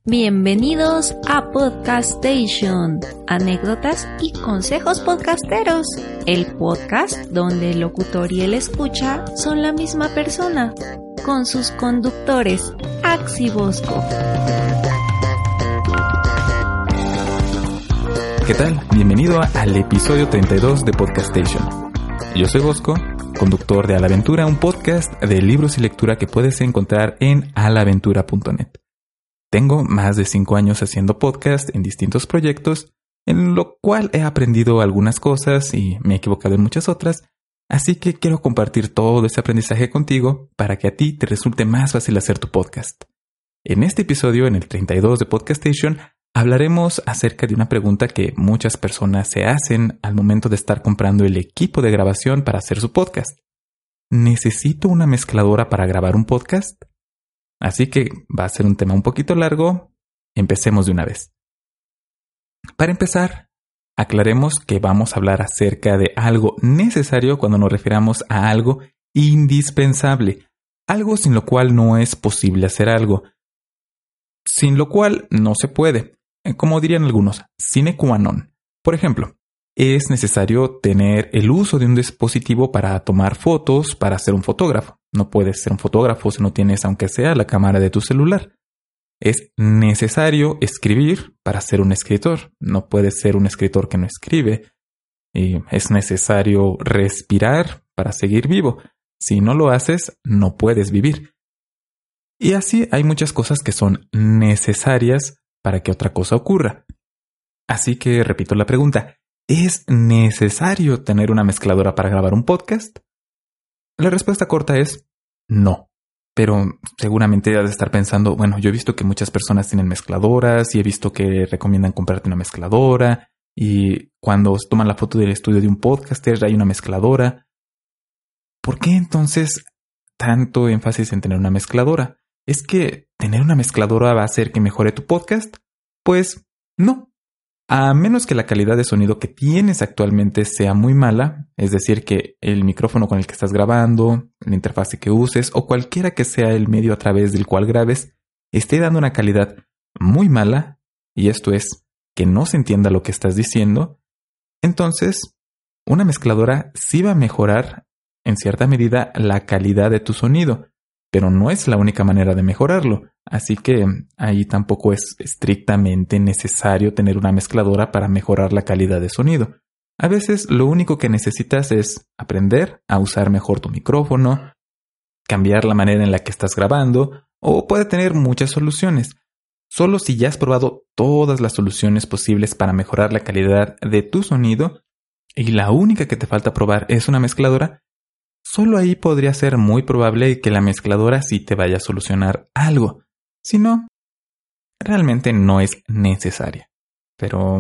Bienvenidos a Podcastation, anécdotas y consejos podcasteros, el podcast donde el locutor y el escucha son la misma persona, con sus conductores, Ax y Bosco. ¿Qué tal? Bienvenido al episodio 32 de Podcastation. Yo soy Bosco, conductor de A la Aventura, un podcast de libros y lectura que puedes encontrar en alaventura.net. Tengo más de 5 años haciendo podcast en distintos proyectos, en lo cual he aprendido algunas cosas y me he equivocado en muchas otras, así que quiero compartir todo ese aprendizaje contigo para que a ti te resulte más fácil hacer tu podcast. En este episodio, en el 32 de Podcastation, hablaremos acerca de una pregunta que muchas personas se hacen al momento de estar comprando el equipo de grabación para hacer su podcast. ¿Necesito una mezcladora para grabar un podcast? Así que va a ser un tema un poquito largo. Empecemos de una vez. Para empezar, aclaremos que vamos a hablar acerca de algo necesario cuando nos refiramos a algo indispensable, algo sin lo cual no es posible hacer algo, sin lo cual no se puede, como dirían algunos, sine qua non. Por ejemplo, es necesario tener el uso de un dispositivo para tomar fotos para ser un fotógrafo. No puedes ser un fotógrafo si no tienes, aunque sea, la cámara de tu celular. Es necesario escribir para ser un escritor. No puedes ser un escritor que no escribe. Y es necesario respirar para seguir vivo. Si no lo haces, no puedes vivir. Y así hay muchas cosas que son necesarias para que otra cosa ocurra. Así que repito la pregunta. ¿Es necesario tener una mezcladora para grabar un podcast? La respuesta corta es no. Pero seguramente has de estar pensando, bueno, yo he visto que muchas personas tienen mezcladoras y he visto que recomiendan comprarte una mezcladora y cuando toman la foto del estudio de un podcaster hay una mezcladora. ¿Por qué entonces tanto énfasis en tener una mezcladora? ¿Es que tener una mezcladora va a hacer que mejore tu podcast? Pues no. A menos que la calidad de sonido que tienes actualmente sea muy mala, es decir, que el micrófono con el que estás grabando, la interfase que uses o cualquiera que sea el medio a través del cual grabes, esté dando una calidad muy mala, y esto es que no se entienda lo que estás diciendo, entonces una mezcladora sí va a mejorar en cierta medida la calidad de tu sonido, pero no es la única manera de mejorarlo. Así que ahí tampoco es estrictamente necesario tener una mezcladora para mejorar la calidad de sonido. A veces lo único que necesitas es aprender a usar mejor tu micrófono, cambiar la manera en la que estás grabando, o puede tener muchas soluciones. Solo si ya has probado todas las soluciones posibles para mejorar la calidad de tu sonido y la única que te falta probar es una mezcladora, solo ahí podría ser muy probable que la mezcladora sí te vaya a solucionar algo. Si no, realmente no es necesaria. Pero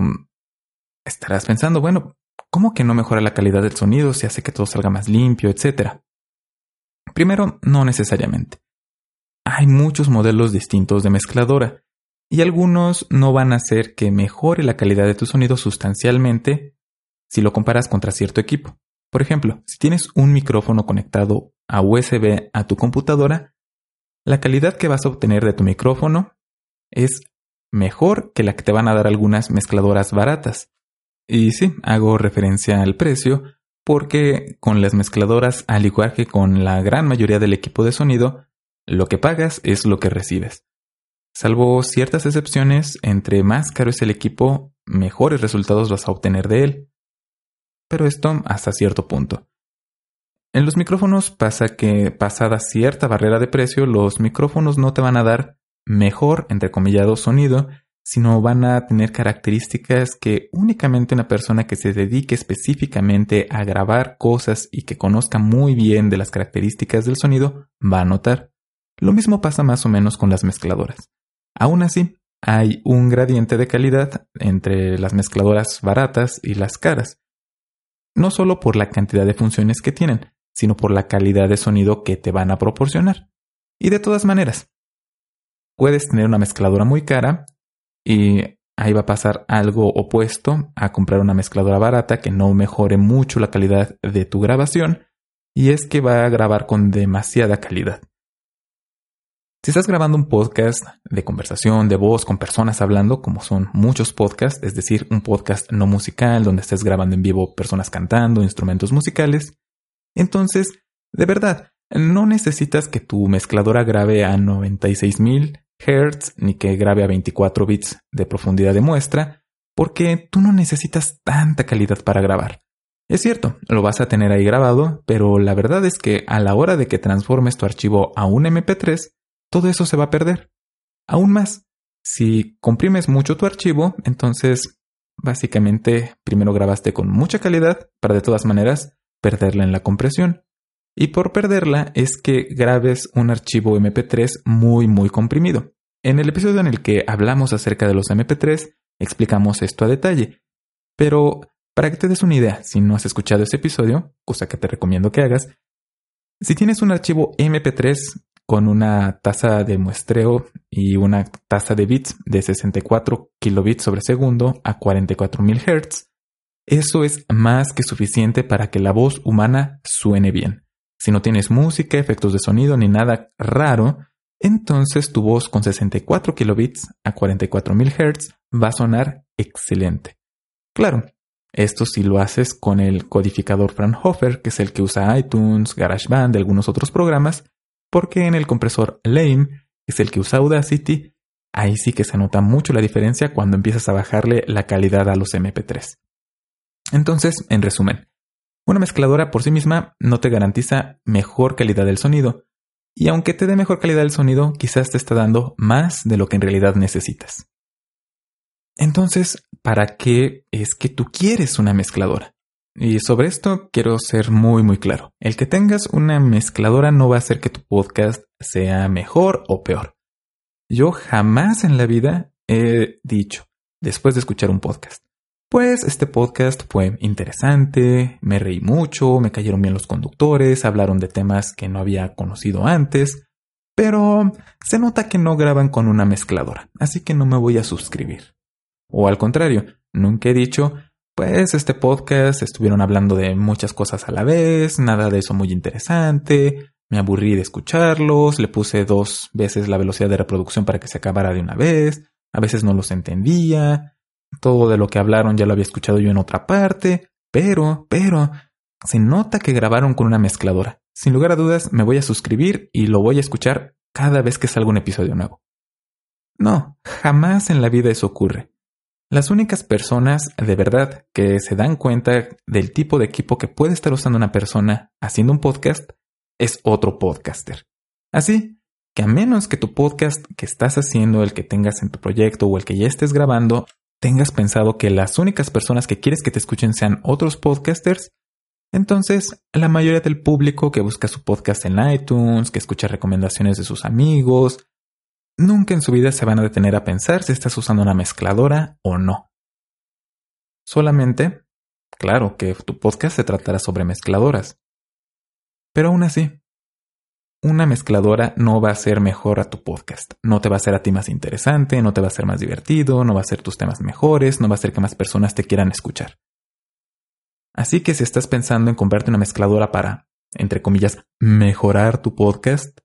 estarás pensando, bueno, ¿cómo que no mejora la calidad del sonido si hace que todo salga más limpio, etcétera? Primero, no necesariamente. Hay muchos modelos distintos de mezcladora y algunos no van a hacer que mejore la calidad de tu sonido sustancialmente si lo comparas contra cierto equipo. Por ejemplo, si tienes un micrófono conectado a USB a tu computadora, la calidad que vas a obtener de tu micrófono es mejor que la que te van a dar algunas mezcladoras baratas. Y sí, hago referencia al precio porque con las mezcladoras, al igual que con la gran mayoría del equipo de sonido, lo que pagas es lo que recibes. Salvo ciertas excepciones, entre más caro es el equipo, mejores resultados vas a obtener de él. Pero esto hasta cierto punto. En los micrófonos pasa que, pasada cierta barrera de precio, los micrófonos no te van a dar mejor, entrecomillado, sonido, sino van a tener características que únicamente una persona que se dedique específicamente a grabar cosas y que conozca muy bien de las características del sonido va a notar. Lo mismo pasa más o menos con las mezcladoras. Aún así, hay un gradiente de calidad entre las mezcladoras baratas y las caras. No solo por la cantidad de funciones que tienen, sino por la calidad de sonido que te van a proporcionar. Y de todas maneras, puedes tener una mezcladora muy cara y ahí va a pasar algo opuesto a comprar una mezcladora barata que no mejore mucho la calidad de tu grabación, y es que va a grabar con demasiada calidad. Si estás grabando un podcast de conversación, de voz, con personas hablando, como son muchos podcasts, es decir, un podcast no musical donde estés grabando en vivo personas cantando, instrumentos musicales, entonces, de verdad, no necesitas que tu mezcladora grabe a 96,000 Hz ni que grabe a 24 bits de profundidad de muestra, porque tú no necesitas tanta calidad para grabar. Es cierto, lo vas a tener ahí grabado, pero la verdad es que a la hora de que transformes tu archivo a un MP3, todo eso se va a perder. Aún más, si comprimes mucho tu archivo, entonces básicamente primero grabaste con mucha calidad para de todas maneras perderla en la compresión. Y por perderla es que grabes un archivo MP3 muy comprimido. En el episodio en el que hablamos acerca de los MP3, explicamos esto a detalle. Pero para que te des una idea, si no has escuchado ese episodio, cosa que te recomiendo que hagas, si tienes un archivo MP3 con una tasa de muestreo y una tasa de bits de 64 kilobits sobre segundo a 44,000 Hz, eso es más que suficiente para que la voz humana suene bien. Si no tienes música, efectos de sonido ni nada raro, entonces tu voz con 64 kilobits a 44,000 Hz va a sonar excelente. Claro, esto si lo haces con el codificador Fraunhofer, que es el que usa iTunes, GarageBand y algunos otros programas, porque en el compresor Lame, que es el que usa Audacity, ahí sí que se nota mucho la diferencia cuando empiezas a bajarle la calidad a los MP3. Entonces, en resumen, una mezcladora por sí misma no te garantiza mejor calidad del sonido, y aunque te dé mejor calidad del sonido, quizás te está dando más de lo que en realidad necesitas. Entonces, ¿para qué es que tú quieres una mezcladora? Y sobre esto quiero ser muy claro. El que tengas una mezcladora no va a hacer que tu podcast sea mejor o peor. Yo jamás en la vida he dicho, después de escuchar un podcast, pues este podcast fue interesante, me reí mucho, me cayeron bien los conductores, hablaron de temas que no había conocido antes, pero se nota que no graban con una mezcladora, así que no me voy a suscribir. O al contrario, nunca he dicho, pues este podcast estuvieron hablando de muchas cosas a la vez, nada de eso muy interesante, me aburrí de escucharlos, le puse 2 veces la velocidad de reproducción para que se acabara de una vez, a veces no los entendía. Todo de lo que hablaron ya lo había escuchado yo en otra parte, pero se nota que grabaron con una mezcladora. Sin lugar a dudas, me voy a suscribir y lo voy a escuchar cada vez que salga un episodio nuevo. No, jamás en la vida eso ocurre. Las únicas personas de verdad que se dan cuenta del tipo de equipo que puede estar usando una persona haciendo un podcast es otro podcaster. Así que a menos que tu podcast que estás haciendo, el que tengas en tu proyecto o el que ya estés grabando, tengas pensado que las únicas personas que quieres que te escuchen sean otros podcasters, entonces la mayoría del público que busca su podcast en iTunes, que escucha recomendaciones de sus amigos, nunca en su vida se van a detener a pensar si estás usando una mezcladora o no. Solamente, claro que tu podcast se tratará sobre mezcladoras, pero aún así, una mezcladora no va a ser mejor a tu podcast. No te va a hacer a ti más interesante, no te va a hacer más divertido, no va a hacer tus temas mejores, no va a hacer que más personas te quieran escuchar. Así que si estás pensando en comprarte una mezcladora para, entre comillas, mejorar tu podcast,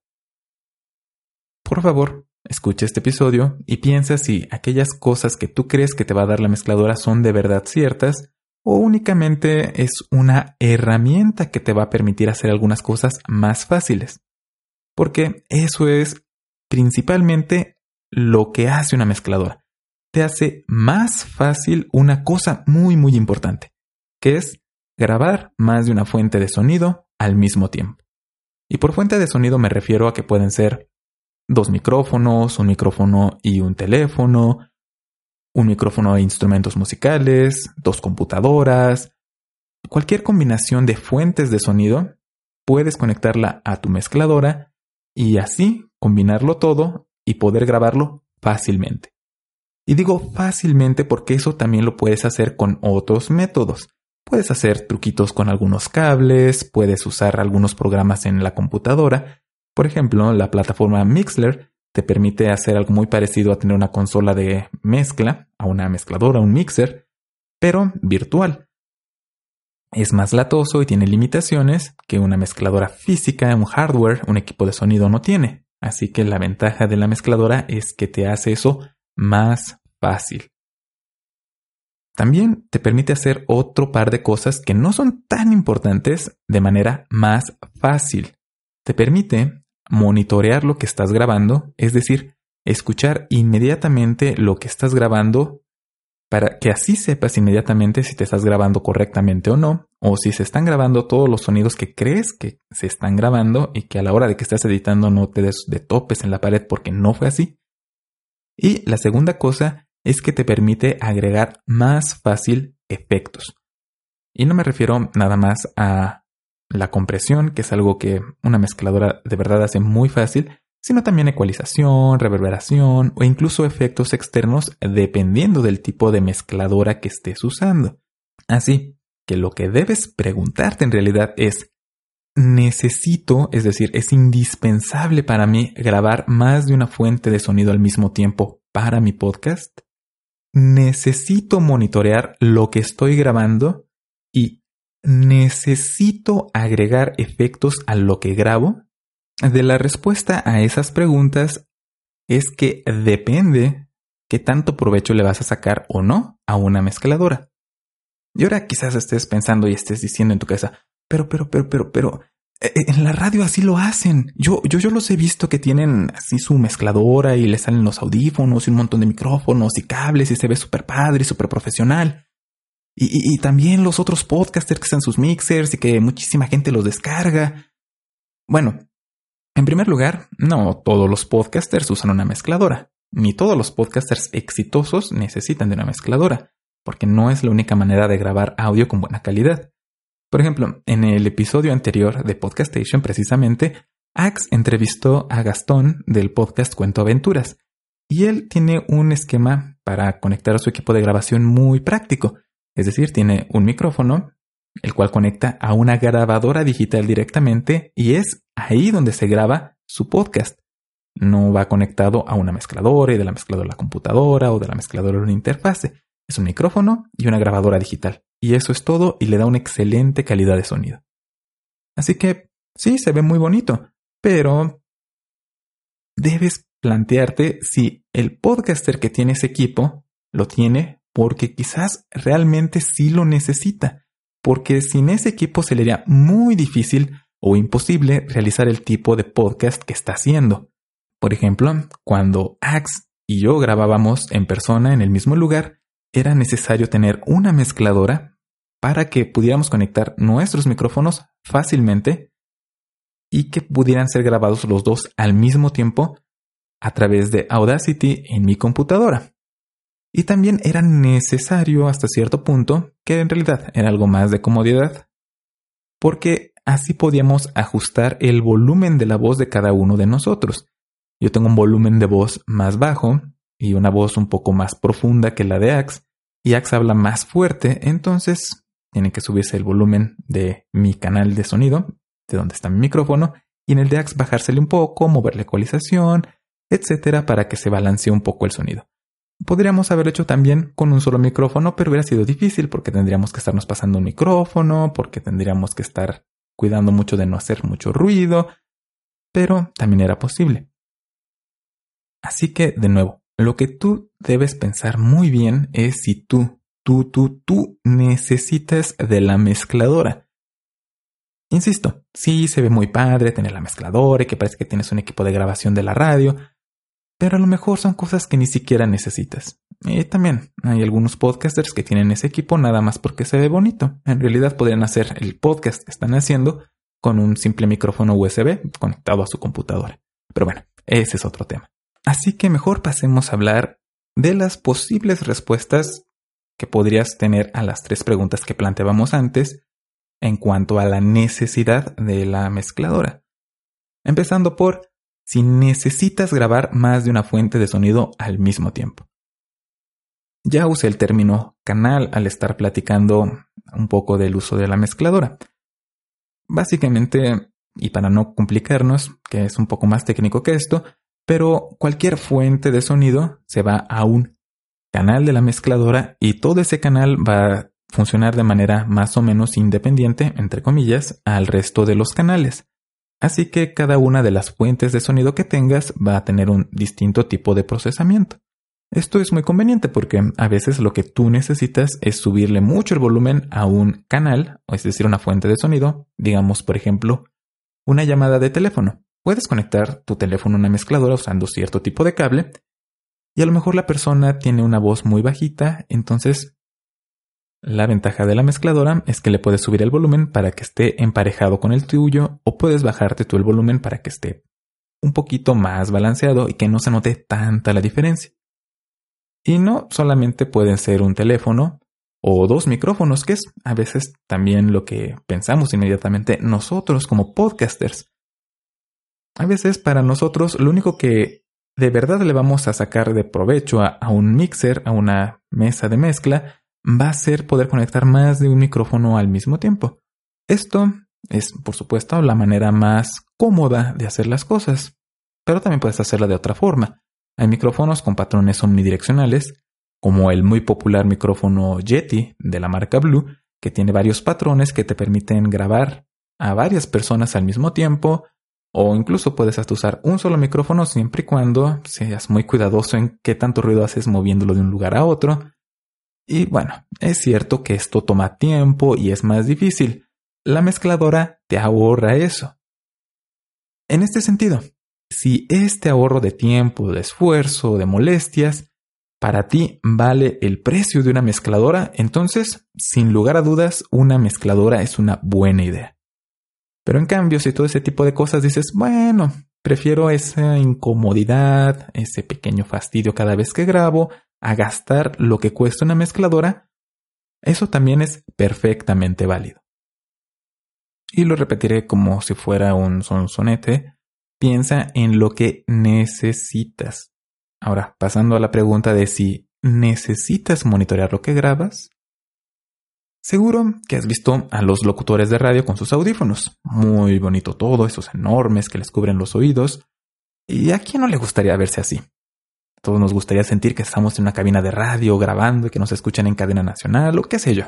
por favor, escucha este episodio y piensa si aquellas cosas que tú crees que te va a dar la mezcladora son de verdad ciertas o únicamente es una herramienta que te va a permitir hacer algunas cosas más fáciles. Porque eso es principalmente lo que hace una mezcladora. Te hace más fácil una cosa muy importante, que es grabar más de una fuente de sonido al mismo tiempo. Y por fuente de sonido me refiero a que pueden ser 2 micrófonos, un micrófono y un teléfono, un micrófono e instrumentos musicales, 2 computadoras. Cualquier combinación de fuentes de sonido, puedes conectarla a tu mezcladora y así combinarlo todo y poder grabarlo fácilmente. Y digo fácilmente porque eso también lo puedes hacer con otros métodos. Puedes hacer truquitos con algunos cables, puedes usar algunos programas en la computadora. Por ejemplo, la plataforma Mixler te permite hacer algo muy parecido a tener una consola de mezcla, a una mezcladora, un mixer, pero virtual. Es más latoso y tiene limitaciones que una mezcladora física, un hardware, un equipo de sonido no tiene. Así que la ventaja de la mezcladora es que te hace eso más fácil. También te permite hacer otro par de cosas que no son tan importantes de manera más fácil. Te permite monitorear lo que estás grabando, es decir, escuchar inmediatamente lo que estás grabando para que así sepas inmediatamente si te estás grabando correctamente o no, o si se están grabando todos los sonidos que crees que se están grabando y que a la hora de que estás editando no te des de topes en la pared porque no fue así. Y la segunda cosa es que te permite agregar más fácil efectos. Y no me refiero nada más a la compresión, que es algo que una mezcladora de verdad hace muy fácil, sino también ecualización, reverberación o incluso efectos externos dependiendo del tipo de mezcladora que estés usando. Así que lo que debes preguntarte en realidad es, ¿necesito, es decir, es indispensable para mí grabar más de una fuente de sonido al mismo tiempo para mi podcast? ¿Necesito monitorear lo que estoy grabando? ¿Y necesito agregar efectos a lo que grabo? De la respuesta a esas preguntas es que depende qué tanto provecho le vas a sacar o no a una mezcladora. Y ahora quizás estés pensando y estés diciendo en tu cabeza, pero, en la radio así lo hacen. Yo los he visto que tienen así su mezcladora y le salen los audífonos y un montón de micrófonos y cables y se ve súper padre y súper profesional. Y también los otros podcasters que están sus mixers y que muchísima gente los descarga. Bueno, en primer lugar, no todos los podcasters usan una mezcladora. Ni todos los podcasters exitosos necesitan de una mezcladora, porque no es la única manera de grabar audio con buena calidad. Por ejemplo, en el episodio anterior de Podcastation, precisamente, Ax entrevistó a Gastón del podcast Cuento Aventuras, y él tiene un esquema para conectar a su equipo de grabación muy práctico. Es decir, tiene un micrófono, el cual conecta a una grabadora digital directamente y es ahí donde se graba su podcast. No va conectado a una mezcladora y de la mezcladora a la computadora o de la mezcladora a una interfase. Es un micrófono y una grabadora digital. Y eso es todo y le da una excelente calidad de sonido. Así que sí, se ve muy bonito, pero debes plantearte si el podcaster que tiene ese equipo lo tiene porque quizás realmente sí lo necesita. Porque sin ese equipo se le haría muy difícil o imposible realizar el tipo de podcast que está haciendo. Por ejemplo, cuando Ax y yo grabábamos en persona en el mismo lugar, era necesario tener una mezcladora para que pudiéramos conectar nuestros micrófonos fácilmente y que pudieran ser grabados los dos al mismo tiempo a través de Audacity en mi computadora. Y también era necesario hasta cierto punto, que en realidad era algo más de comodidad, porque así podíamos ajustar el volumen de la voz de cada uno de nosotros. Yo tengo un volumen de voz más bajo y una voz un poco más profunda que la de Ax, y Ax habla más fuerte, entonces tiene que subirse el volumen de mi canal de sonido, de donde está mi micrófono, y en el de Ax bajársele un poco, mover la ecualización, etcétera, para que se balancee un poco el sonido. Podríamos haberlo hecho también con un solo micrófono, pero hubiera sido difícil porque tendríamos que estarnos pasando un micrófono, porque tendríamos que estar cuidando mucho de no hacer mucho ruido, pero también era posible. Así que, de nuevo, lo que tú debes pensar muy bien es si tú necesitas de la mezcladora. Insisto, sí se ve muy padre tener la mezcladora y que parece que tienes un equipo de grabación de la radio, pero a lo mejor son cosas que ni siquiera necesitas. Y también hay algunos podcasters que tienen ese equipo nada más porque se ve bonito. En realidad podrían hacer el podcast que están haciendo con un simple micrófono USB conectado a su computadora. Pero bueno, ese es otro tema. Así que mejor pasemos a hablar de las posibles respuestas que podrías tener a las 3 preguntas que planteábamos antes en cuanto a la necesidad de la mezcladora. Empezando por si necesitas grabar más de una fuente de sonido al mismo tiempo. Ya usé el término canal al estar platicando un poco del uso de la mezcladora. Básicamente, y para no complicarnos, que es un poco más técnico que esto, pero cualquier fuente de sonido se va a un canal de la mezcladora y todo ese canal va a funcionar de manera más o menos independiente, entre comillas, al resto de los canales. Así que cada una de las fuentes de sonido que tengas va a tener un distinto tipo de procesamiento. Esto es muy conveniente porque a veces lo que tú necesitas es subirle mucho el volumen a un canal, es decir, una fuente de sonido, digamos, por ejemplo, una llamada de teléfono. Puedes conectar tu teléfono a una mezcladora usando cierto tipo de cable y a lo mejor la persona tiene una voz muy bajita, entonces la ventaja de la mezcladora es que le puedes subir el volumen para que esté emparejado con el tuyo o puedes bajarte tú el volumen para que esté un poquito más balanceado y que no se note tanta la diferencia. Y no solamente pueden ser un teléfono o dos micrófonos, que es a veces también lo que pensamos inmediatamente nosotros como podcasters. A veces para nosotros lo único que de verdad le vamos a sacar de provecho a un mixer, a una mesa de mezcla, va a ser poder conectar más de un micrófono al mismo tiempo. Esto es, por supuesto, la manera más cómoda de hacer las cosas, pero también puedes hacerla de otra forma. Hay micrófonos con patrones omnidireccionales, como el muy popular micrófono Yeti de la marca Blue, que tiene varios patrones que te permiten grabar a varias personas al mismo tiempo, o incluso puedes hasta usar un solo micrófono siempre y cuando seas muy cuidadoso en qué tanto ruido haces moviéndolo de un lugar a otro. Y bueno, es cierto que esto toma tiempo y es más difícil. La mezcladora te ahorra eso. En este sentido, si este ahorro de tiempo, de esfuerzo, de molestias, para ti vale el precio de una mezcladora, entonces, sin lugar a dudas, una mezcladora es una buena idea. Pero en cambio, si todo ese tipo de cosas dices, bueno, prefiero esa incomodidad, ese pequeño fastidio cada vez que grabo, a gastar lo que cuesta una mezcladora, eso también es perfectamente válido. Y lo repetiré como si fuera un sonsonete. Piensa en lo que necesitas. Ahora, pasando a la pregunta de si necesitas monitorear lo que grabas. Seguro que has visto a los locutores de radio con sus audífonos. Muy bonito todo, esos enormes que les cubren los oídos. ¿Y a quién no le gustaría verse así? A todos nos gustaría sentir que estamos en una cabina de radio grabando y que nos escuchan en cadena nacional o qué sé yo.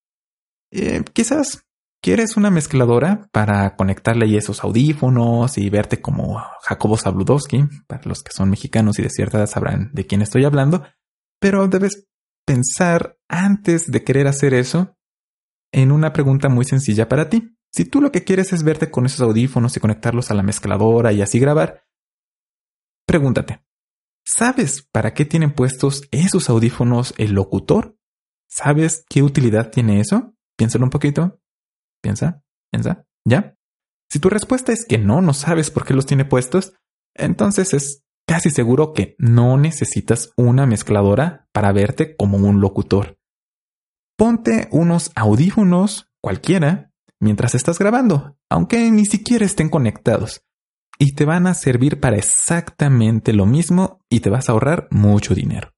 Quizás quieres una mezcladora para conectarle ahí esos audífonos y verte como Jacobo Zabludowski. Para los que son mexicanos y de cierta edad sabrán de quién estoy hablando. Pero debes pensar antes de querer hacer eso en una pregunta muy sencilla para ti. Si tú lo que quieres es verte con esos audífonos y conectarlos a la mezcladora y así grabar, pregúntate, ¿sabes para qué tienen puestos esos audífonos el locutor? ¿Sabes qué utilidad tiene eso? Piénsalo un poquito. Piensa. ¿Ya? Si tu respuesta es que no sabes por qué los tiene puestos, entonces es casi seguro que no necesitas una mezcladora para verte como un locutor. Ponte unos audífonos, cualquiera, mientras estás grabando, aunque ni siquiera estén conectados. Y te van a servir para exactamente lo mismo y te vas a ahorrar mucho dinero.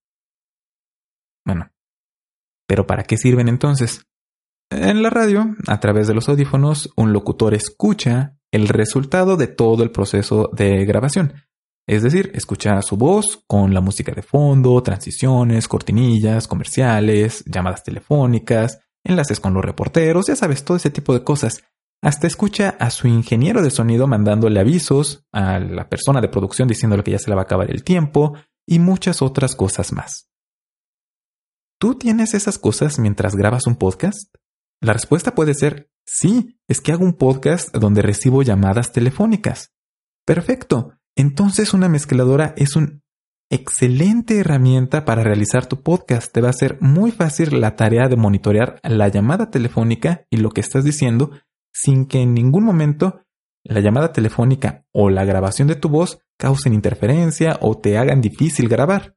Bueno, ¿pero para qué sirven entonces? En la radio, a través de los audífonos, un locutor escucha el resultado de todo el proceso de grabación. Es decir, escucha su voz con la música de fondo, transiciones, cortinillas, comerciales, llamadas telefónicas, enlaces con los reporteros, ya sabes, todo ese tipo de cosas. Hasta escucha a su ingeniero de sonido mandándole avisos a la persona de producción diciéndole que ya se le va a acabar el tiempo y muchas otras cosas más. ¿Tú tienes esas cosas mientras grabas un podcast? La respuesta puede ser sí, es que hago un podcast donde recibo llamadas telefónicas. Perfecto. Entonces una mezcladora es una excelente herramienta para realizar tu podcast. Te va a ser muy fácil la tarea de monitorear la llamada telefónica y lo que estás diciendo sin que en ningún momento la llamada telefónica o la grabación de tu voz causen interferencia o te hagan difícil grabar.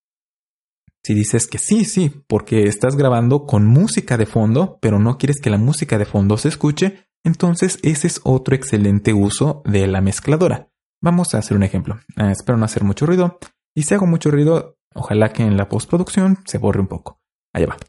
Si dices que sí, porque estás grabando con música de fondo, pero no quieres que la música de fondo se escuche, entonces ese es otro excelente uso de la mezcladora. Vamos a hacer un ejemplo. Espero no hacer mucho ruido. Y si hago mucho ruido, ojalá que en la postproducción se borre un poco. Allá va.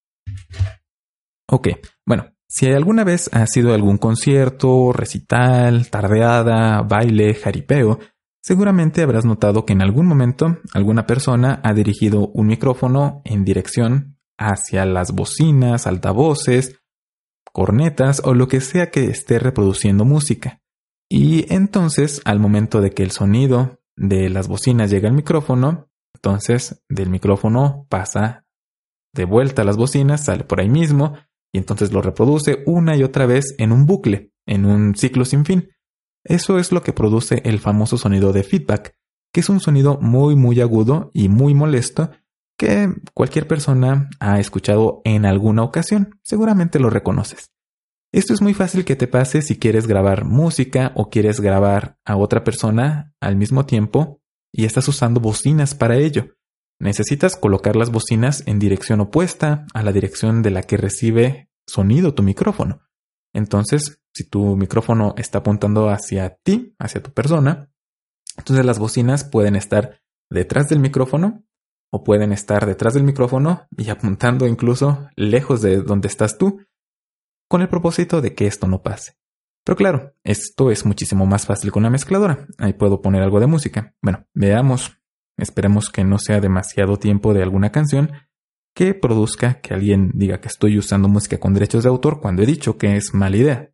Ok, bueno, si alguna vez has ido a algún concierto, recital, tardeada, baile, jaripeo, seguramente habrás notado que en algún momento alguna persona ha dirigido un micrófono en dirección hacia las bocinas, altavoces, cornetas o lo que sea que esté reproduciendo música. Y entonces, al momento de que el sonido de las bocinas llega al micrófono, entonces del micrófono pasa de vuelta a las bocinas, sale por ahí mismo y entonces lo reproduce una y otra vez en un bucle, en un ciclo sin fin. Eso es lo que produce el famoso sonido de feedback, que es un sonido muy agudo y muy molesto que cualquier persona ha escuchado en alguna ocasión. Seguramente lo reconoces. Esto es muy fácil que te pase si quieres grabar música o quieres grabar a otra persona al mismo tiempo y estás usando bocinas para ello. Necesitas colocar las bocinas en dirección opuesta a la dirección de la que recibe sonido tu micrófono. Entonces, si tu micrófono está apuntando hacia ti, hacia tu persona, entonces las bocinas pueden estar detrás del micrófono o pueden estar detrás del micrófono y apuntando incluso lejos de donde estás tú, con el propósito de que esto no pase. Pero claro, esto es muchísimo más fácil con una mezcladora. Ahí puedo poner algo de música. Bueno, veamos. Esperemos que no sea demasiado tiempo de alguna canción que produzca que alguien diga que estoy usando música con derechos de autor cuando he dicho que es mala idea.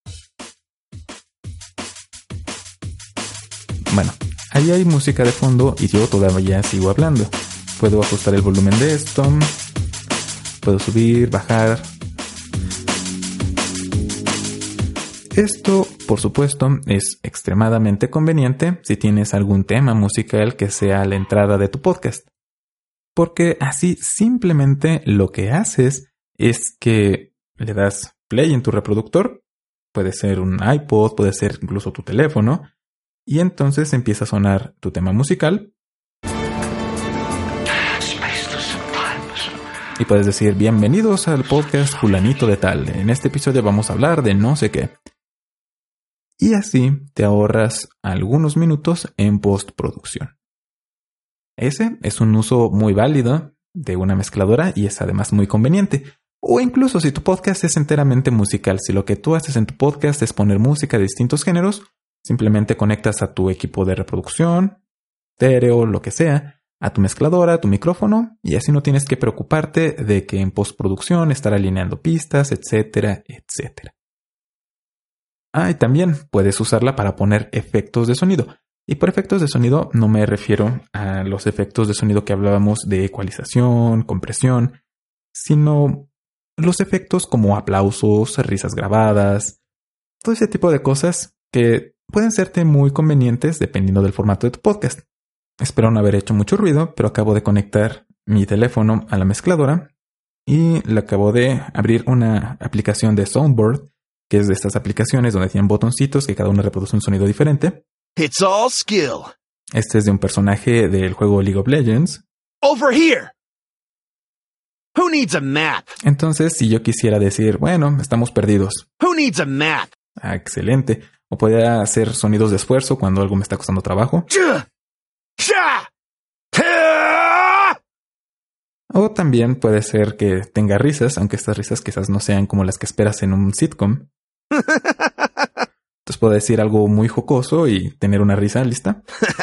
Bueno, ahí hay música de fondo y yo todavía sigo hablando. Puedo ajustar el volumen de esto. Puedo subir, bajar. Esto, por supuesto, es extremadamente conveniente si tienes algún tema musical que sea la entrada de tu podcast. Porque así simplemente lo que haces es que le das play en tu reproductor, puede ser un iPod, puede ser incluso tu teléfono, y entonces empieza a sonar tu tema musical. Y puedes decir, bienvenidos al podcast fulanito de tal. En este episodio vamos a hablar de no sé qué. Y así te ahorras algunos minutos en postproducción. Ese es un uso muy válido de una mezcladora y es además muy conveniente. O incluso si tu podcast es enteramente musical, si lo que tú haces en tu podcast es poner música de distintos géneros, simplemente conectas a tu equipo de reproducción, estéreo, lo que sea, a tu mezcladora, a tu micrófono, y así no tienes que preocuparte de que en postproducción estar alineando pistas, etcétera, etcétera. Y también puedes usarla para poner efectos de sonido. Y por efectos de sonido no me refiero a los efectos de sonido que hablábamos de ecualización, compresión, sino los efectos como aplausos, risas grabadas, todo ese tipo de cosas que pueden serte muy convenientes dependiendo del formato de tu podcast. Espero no haber hecho mucho ruido, pero acabo de conectar mi teléfono a la mezcladora y le acabo de abrir una aplicación de Soundboard, que es de estas aplicaciones donde tienen botoncitos que cada uno reproduce un sonido diferente. It's all skill. Este es de un personaje del juego League of Legends. Over here. Who needs a map? Entonces, si yo quisiera decir, bueno, estamos perdidos. Who needs a map? Excelente. O podría hacer sonidos de esfuerzo cuando algo me está costando trabajo. O también puede ser que tenga risas, aunque estas risas quizás no sean como las que esperas en un sitcom. Entonces puedo decir algo muy jocoso y tener una risa lista.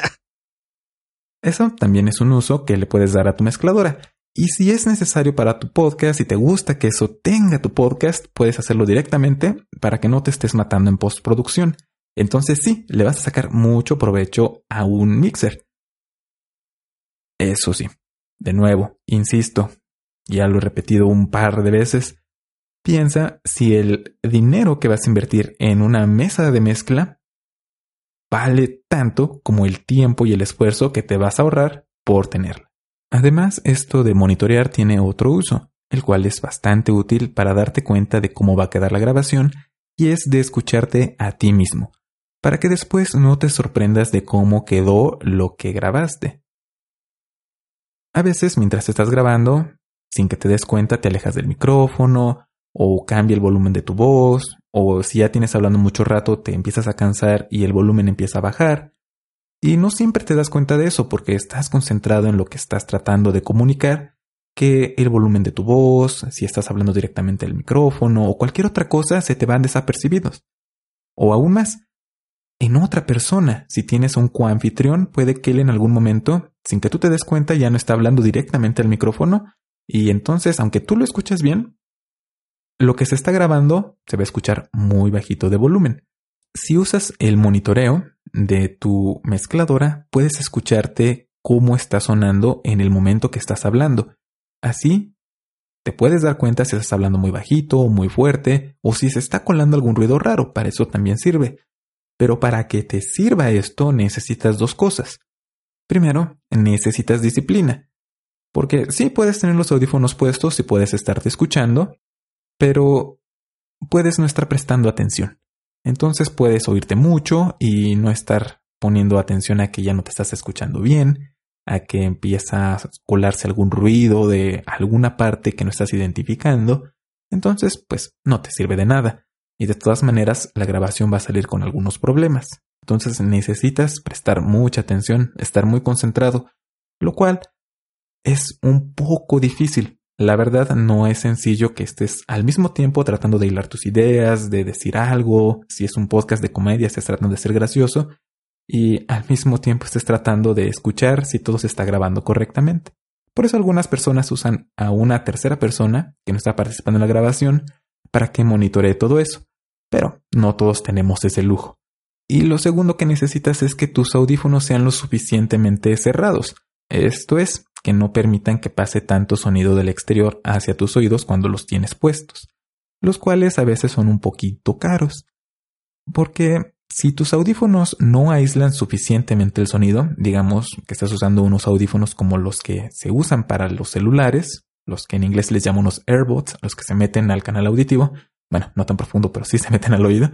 Eso también es un uso que le puedes dar a tu mezcladora. Y si es necesario para tu podcast y te gusta que eso tenga tu podcast, puedes hacerlo directamente para que no te estés matando en postproducción. Entonces sí, le vas a sacar mucho provecho a un mixer. Eso sí, de nuevo, insisto, ya lo he repetido un par de veces, piensa si el dinero que vas a invertir en una mesa de mezcla vale tanto como el tiempo y el esfuerzo que te vas a ahorrar por tenerla. Además, esto de monitorear tiene otro uso, el cual es bastante útil para darte cuenta de cómo va a quedar la grabación y es de escucharte a ti mismo, para que después no te sorprendas de cómo quedó lo que grabaste. A veces, mientras estás grabando, sin que te des cuenta, te alejas del micrófono o cambia el volumen de tu voz, o si ya tienes hablando mucho rato, te empiezas a cansar y el volumen empieza a bajar. Y no siempre te das cuenta de eso porque estás concentrado en lo que estás tratando de comunicar, que el volumen de tu voz, si estás hablando directamente del micrófono o cualquier otra cosa, se te van desapercibidos. O aún más, en otra persona, si tienes un coanfitrión, puede que él en algún momento, sin que tú te des cuenta, ya no está hablando directamente al micrófono y entonces, aunque tú lo escuchas bien, lo que se está grabando se va a escuchar muy bajito de volumen. Si usas el monitoreo de tu mezcladora, puedes escucharte cómo está sonando en el momento que estás hablando. Así, te puedes dar cuenta si estás hablando muy bajito o muy fuerte, o si se está colando algún ruido raro. Para eso también sirve. Pero para que te sirva esto, necesitas dos cosas. Primero, necesitas disciplina. Porque sí puedes tener los audífonos puestos y puedes estarte escuchando, pero puedes no estar prestando atención. Entonces puedes oírte mucho y no estar poniendo atención a que ya no te estás escuchando bien, a que empieza a colarse algún ruido de alguna parte que no estás identificando. Entonces, pues no te sirve de nada. Y de todas maneras, la grabación va a salir con algunos problemas. Entonces necesitas prestar mucha atención, estar muy concentrado, lo cual es un poco difícil. La verdad no es sencillo que estés al mismo tiempo tratando de hilar tus ideas, de decir algo, si es un podcast de comedia estés tratando de ser gracioso y al mismo tiempo estés tratando de escuchar si todo se está grabando correctamente. Por eso algunas personas usan a una tercera persona que no está participando en la grabación para que monitoree todo eso, pero no todos tenemos ese lujo. Y lo segundo que necesitas es que tus audífonos sean lo suficientemente cerrados. Esto es, que no permitan que pase tanto sonido del exterior hacia tus oídos cuando los tienes puestos, los cuales a veces son un poquito caros. Porque si tus audífonos no aíslan suficientemente el sonido, digamos que estás usando unos audífonos como los que se usan para los celulares, los que en inglés les llamamos AirPods, los que se meten al canal auditivo, bueno, no tan profundo, pero sí se meten al oído,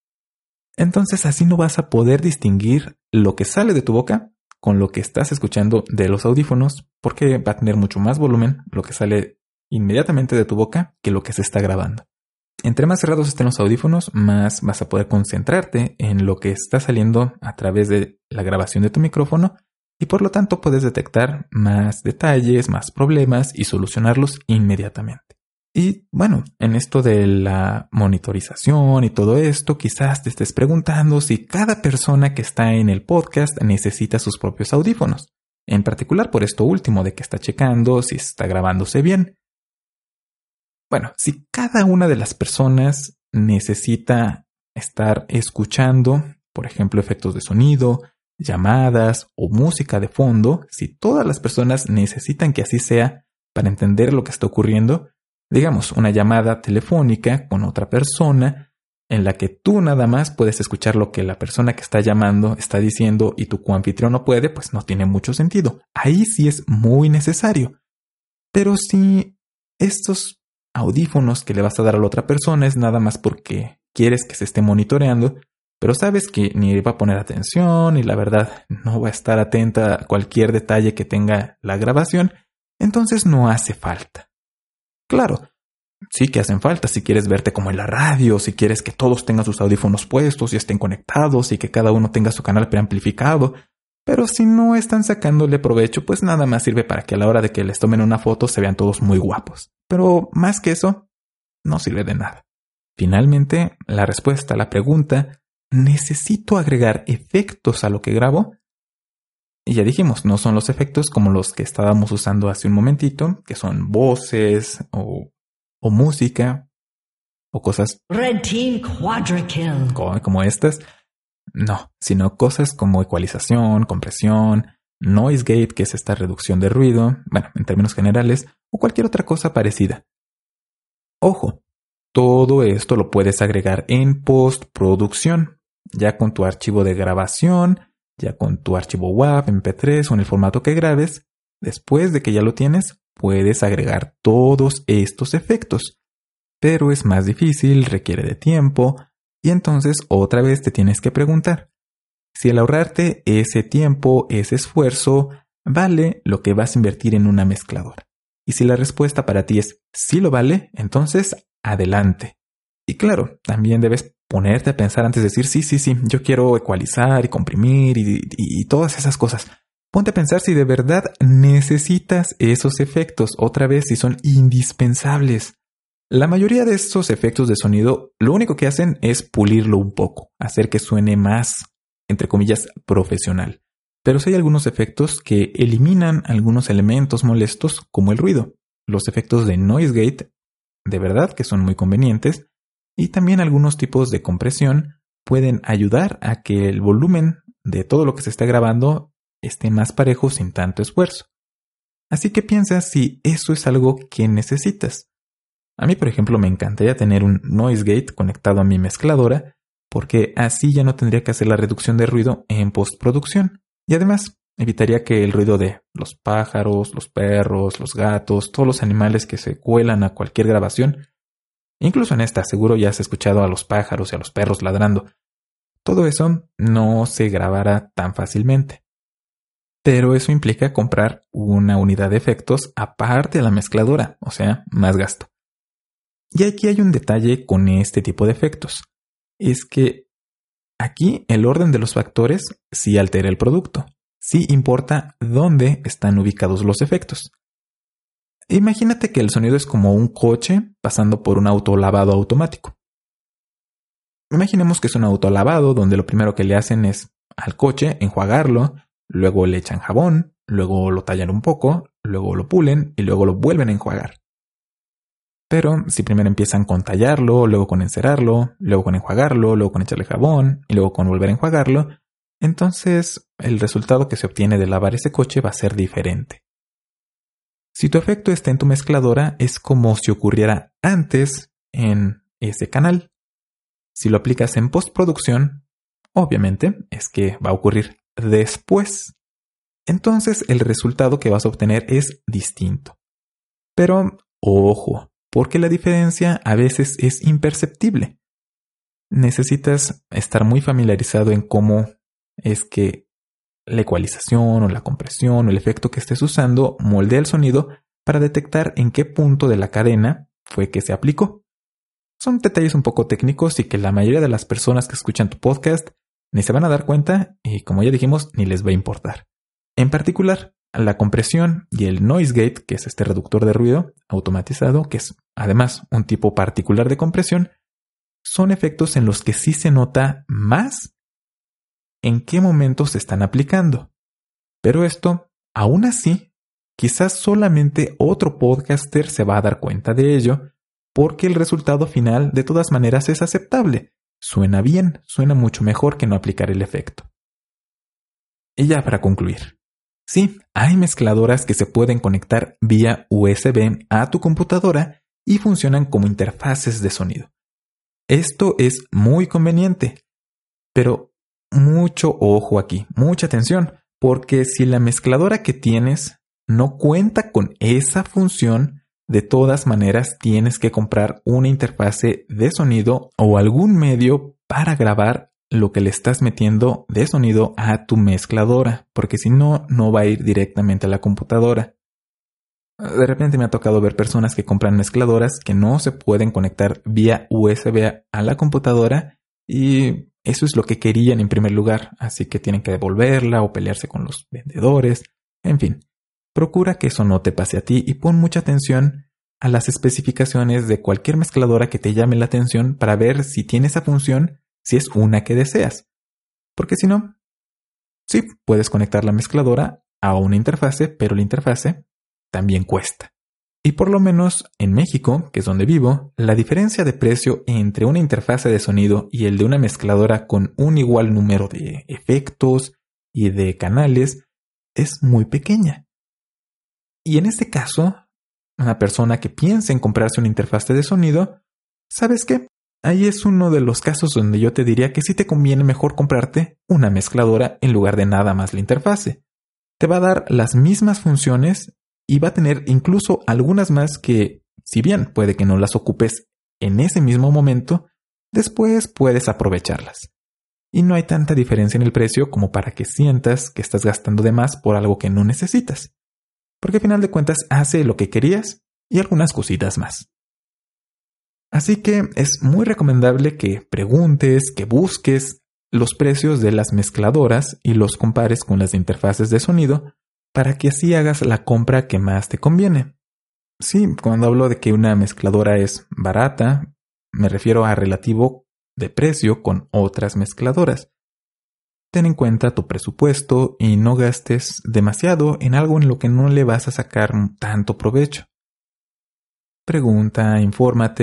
entonces así no vas a poder distinguir lo que sale de tu boca con lo que estás escuchando de los audífonos, porque va a tener mucho más volumen lo que sale inmediatamente de tu boca que lo que se está grabando. Entre más cerrados estén los audífonos, más vas a poder concentrarte en lo que está saliendo a través de la grabación de tu micrófono y por lo tanto puedes detectar más detalles, más problemas y solucionarlos inmediatamente. Y bueno, en esto de la monitorización y todo esto, quizás te estés preguntando si cada persona que está en el podcast necesita sus propios audífonos. En particular por esto último de que está checando si está grabándose bien. Bueno, si cada una de las personas necesita estar escuchando, por ejemplo, efectos de sonido, llamadas o música de fondo, si todas las personas necesitan que así sea para entender lo que está ocurriendo, digamos, una llamada telefónica con otra persona en la que tú nada más puedes escuchar lo que la persona que está llamando está diciendo y tu coanfitrión no puede, pues no tiene mucho sentido. Ahí sí es muy necesario. Pero si estos audífonos que le vas a dar a la otra persona es nada más porque quieres que se esté monitoreando, pero sabes que ni va a poner atención y la verdad no va a estar atenta a cualquier detalle que tenga la grabación, entonces no hace falta. Claro, sí que hacen falta si quieres verte como en la radio, si quieres que todos tengan sus audífonos puestos y estén conectados y que cada uno tenga su canal preamplificado. Pero si no están sacándole provecho, pues nada más sirve para que a la hora de que les tomen una foto se vean todos muy guapos. Pero más que eso, no sirve de nada. Finalmente, la respuesta a la pregunta, ¿necesito agregar efectos a lo que grabo? Y ya dijimos, no son los efectos como los que estábamos usando hace un momentito, que son voces o música o cosas Red Team Quadra Kill. como estas. No, sino cosas como ecualización, compresión, noise gate, que es esta reducción de ruido, bueno, en términos generales, o cualquier otra cosa parecida. Ojo, todo esto lo puedes agregar en postproducción, ya con tu archivo de grabación, ya con tu archivo WAV, MP3 o en el formato que grabes. Después de que ya lo tienes, puedes agregar todos estos efectos. Pero es más difícil, requiere de tiempo, y entonces otra vez te tienes que preguntar si el ahorrarte ese tiempo, ese esfuerzo, vale lo que vas a invertir en una mezcladora. Y si la respuesta para ti es sí lo vale, entonces adelante. Y claro, también debes ponerte a pensar antes de decir sí, yo quiero ecualizar y comprimir y todas esas cosas. Ponte a pensar si de verdad necesitas esos efectos, otra vez si son indispensables. La mayoría de estos efectos de sonido lo único que hacen es pulirlo un poco, hacer que suene más, entre comillas, profesional. Pero sí hay algunos efectos que eliminan algunos elementos molestos como el ruido. Los efectos de noise gate, de verdad que son muy convenientes, y también algunos tipos de compresión pueden ayudar a que el volumen de todo lo que se está grabando esté más parejo sin tanto esfuerzo. Así que piensa si eso es algo que necesitas. A mí, por ejemplo, me encantaría tener un noise gate conectado a mi mezcladora, porque así ya no tendría que hacer la reducción de ruido en postproducción. Y además, evitaría que el ruido de los pájaros, los perros, los gatos, todos los animales que se cuelan a cualquier grabación, incluso en esta seguro ya has escuchado a los pájaros y a los perros ladrando, todo eso no se grabará tan fácilmente. Pero eso implica comprar una unidad de efectos aparte de la mezcladora, o sea, más gasto. Y aquí hay un detalle con este tipo de efectos. Es que aquí el orden de los factores sí altera el producto. Sí importa dónde están ubicados los efectos. Imagínate que el sonido es como un coche pasando por un autolavado automático. Imaginemos que es un autolavado donde lo primero que le hacen es al coche enjuagarlo, luego le echan jabón, luego lo tallan un poco, luego lo pulen y luego lo vuelven a enjuagar. Pero si primero empiezan con tallarlo, luego con encerarlo, luego con enjuagarlo, luego con echarle jabón y luego con volver a enjuagarlo, entonces el resultado que se obtiene de lavar ese coche va a ser diferente. Si tu efecto está en tu mezcladora, es como si ocurriera antes en ese canal. Si lo aplicas en postproducción, obviamente es que va a ocurrir después. Entonces el resultado que vas a obtener es distinto. Pero, ojo, porque la diferencia a veces es imperceptible. Necesitas estar muy familiarizado en cómo es que la ecualización o la compresión o el efecto que estés usando moldea el sonido para detectar en qué punto de la cadena fue que se aplicó. Son detalles un poco técnicos y que la mayoría de las personas que escuchan tu podcast ni se van a dar cuenta y, como ya dijimos, ni les va a importar. En particular, la compresión y el noise gate, que es este reductor de ruido automatizado, que es además un tipo particular de compresión, son efectos en los que sí se nota más en qué momento se están aplicando. Pero esto, aún así, quizás solamente otro podcaster se va a dar cuenta de ello, porque el resultado final de todas maneras es aceptable. Suena bien, suena mucho mejor que no aplicar el efecto. Y ya para concluir. Sí, hay mezcladoras que se pueden conectar vía USB a tu computadora y funcionan como interfaces de sonido. Esto es muy conveniente, pero mucho ojo aquí, mucha atención, porque si la mezcladora que tienes no cuenta con esa función, de todas maneras tienes que comprar una interfase de sonido o algún medio para grabar lo que le estás metiendo de sonido a tu mezcladora, porque si no, no va a ir directamente a la computadora. De repente me ha tocado ver personas que compran mezcladoras que no se pueden conectar vía USB a la computadora y eso es lo que querían en primer lugar, así que tienen que devolverla o pelearse con los vendedores, en fin. Procura que eso no te pase a ti y pon mucha atención a las especificaciones de cualquier mezcladora que te llame la atención para ver si tiene esa función, si es una que deseas. Porque si no, sí, puedes conectar la mezcladora a una interfase, pero la interfase también cuesta. Y por lo menos en México, que es donde vivo, la diferencia de precio entre una interfase de sonido y el de una mezcladora con un igual número de efectos y de canales es muy pequeña. Y en este caso, una persona que piensa en comprarse una interfaz de sonido, ¿sabes qué? Ahí es uno de los casos donde yo te diría que sí te conviene mejor comprarte una mezcladora en lugar de nada más la interfase. Te va a dar las mismas funciones y va a tener incluso algunas más que, si bien puede que no las ocupes en ese mismo momento, después puedes aprovecharlas. Y no hay tanta diferencia en el precio como para que sientas que estás gastando de más por algo que no necesitas. Porque al final de cuentas hace lo que querías y algunas cositas más. Así que es muy recomendable que preguntes, que busques los precios de las mezcladoras y los compares con las de interfaces de sonido para que así hagas la compra que más te conviene. Sí, cuando hablo de que una mezcladora es barata, me refiero a relativo de precio con otras mezcladoras. Ten en cuenta tu presupuesto y no gastes demasiado en algo en lo que no le vas a sacar tanto provecho. Pregunta, infórmate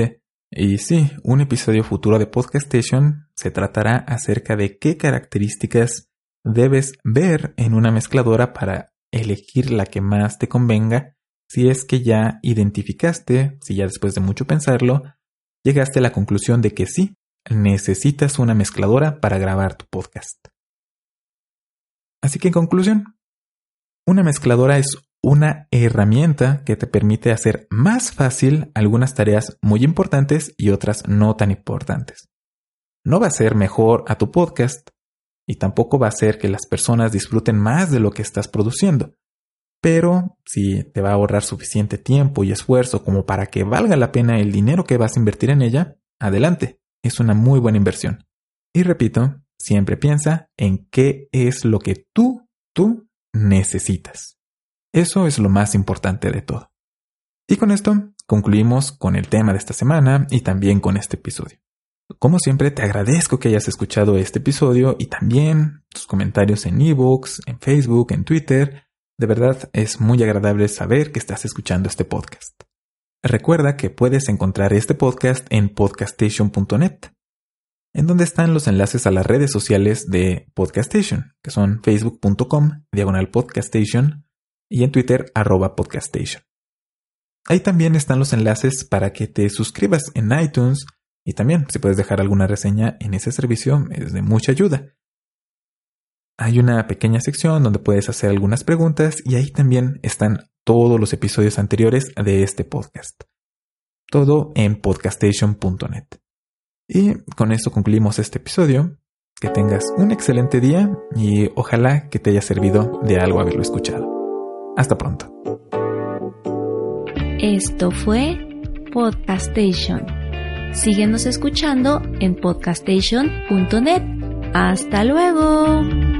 Y sí, un episodio futuro de Podcastation se tratará acerca de qué características debes ver en una mezcladora para elegir la que más te convenga si es que ya identificaste, si ya después de mucho pensarlo, llegaste a la conclusión de que sí, necesitas una mezcladora para grabar tu podcast. Así que en conclusión, una mezcladora es una herramienta que te permite hacer más fácil algunas tareas muy importantes y otras no tan importantes. No va a ser mejor a tu podcast y tampoco va a hacer que las personas disfruten más de lo que estás produciendo. Pero si te va a ahorrar suficiente tiempo y esfuerzo como para que valga la pena el dinero que vas a invertir en ella, adelante, es una muy buena inversión. Y repito, siempre piensa en qué es lo que tú necesitas. Eso es lo más importante de todo. Y con esto concluimos con el tema de esta semana y también con este episodio. Como siempre, te agradezco que hayas escuchado este episodio y también tus comentarios en iVoox, en Facebook, en Twitter. De verdad, es muy agradable saber que estás escuchando este podcast. Recuerda que puedes encontrar este podcast en podcastation.net, en donde están los enlaces a las redes sociales de Podcastation, que son facebook.com/podcastation y en Twitter @podcastation. Ahí también están los enlaces para que te suscribas en iTunes y también si puedes dejar alguna reseña en ese servicio es de mucha ayuda. Hay una pequeña sección donde puedes hacer algunas preguntas y ahí también están todos los episodios anteriores de este podcast. Todo en podcastation.net. Y con esto concluimos este episodio. Que tengas un excelente día y ojalá que te haya servido de algo haberlo escuchado. Hasta pronto. Esto fue Podcastation. Síguenos escuchando en podcastation.net. ¡Hasta luego!